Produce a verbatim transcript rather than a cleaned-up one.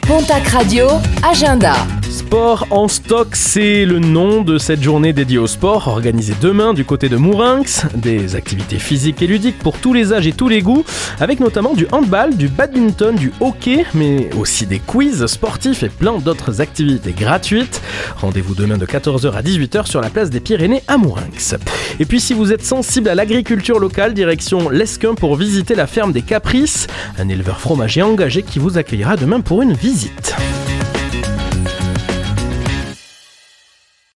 Pontac Radio, agenda. Sport en stock, c'est le nom de cette journée dédiée au sport, organisée demain du côté de Mourinx. Des activités physiques et ludiques pour tous les âges et tous les goûts, avec notamment du handball, du badminton, du hockey, mais aussi des quiz sportifs et plein d'autres activités gratuites. Rendez-vous demain de quatorze heures à dix-huit heures sur la place des Pyrénées à Mourinx. Et puis si vous êtes sensible à l'agriculture locale, direction l'Esquin pour visiter la ferme des Caprices, un éleveur fromager engagé qui vous accueillera demain pour une visite.